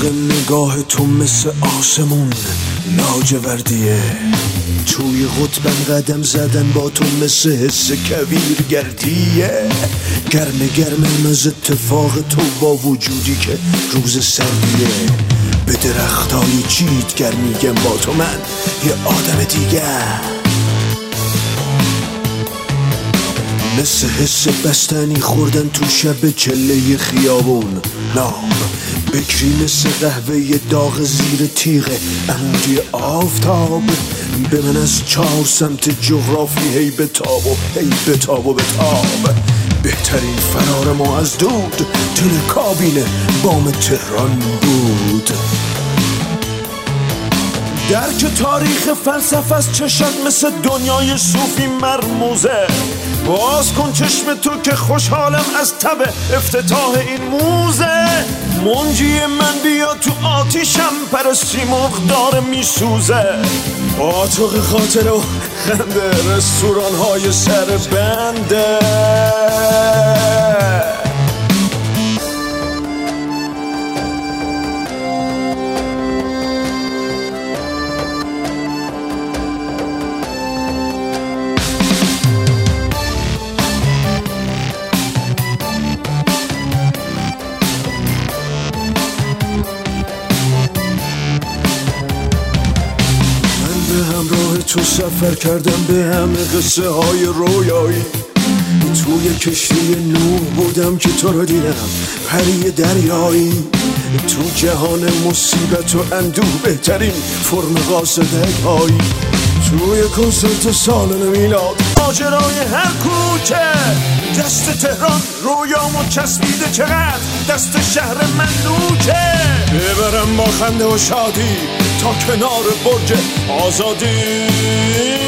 عشق نگاه تو مثل آسمون لاجوردیه، توی قطبم قدم زدن با تو مثل حس کویرگردیه. گرم از اتفاق تو با وجودی که روز سردیه. به درختای چیتگر میگم با تو من یه آدم دیگه، مثل حس بستنی خوردن تو شب چله خیابون. نام بکری مثل قهوه داغ زیر تیغ عمودی آفتاب. به من از 4 سمت جغرافی هی بتاب و هی بتاب و بتاب. بهترین فرار ما از دود تل کابینه بام تهران بود. درک تاریخ فلسفه از چشم مثل دنیای صوفی مرموزه. باز کن چشم تو که خوشحالم از تب افتتاح این موزه. منجی من بیا تو آتیشم پرستی مقدار میسوزه. آتوق خاطر و خنده رستوران های سر بنده. همراه تو سفر کردم به همه قصه های رویایی. توی کشتی نوح بودم که تو رو دیدم پری دریایی. تو جهان مصیبت و اندوه بهترین فرم قاصدک هایی. توی کنسرت سال میلاد ماجرای هر کوچه. دست تهران رویامو چسبیده چقدر دست شهر من نوچه. ببرم با خنده و شادی تا کنار برج آزادی.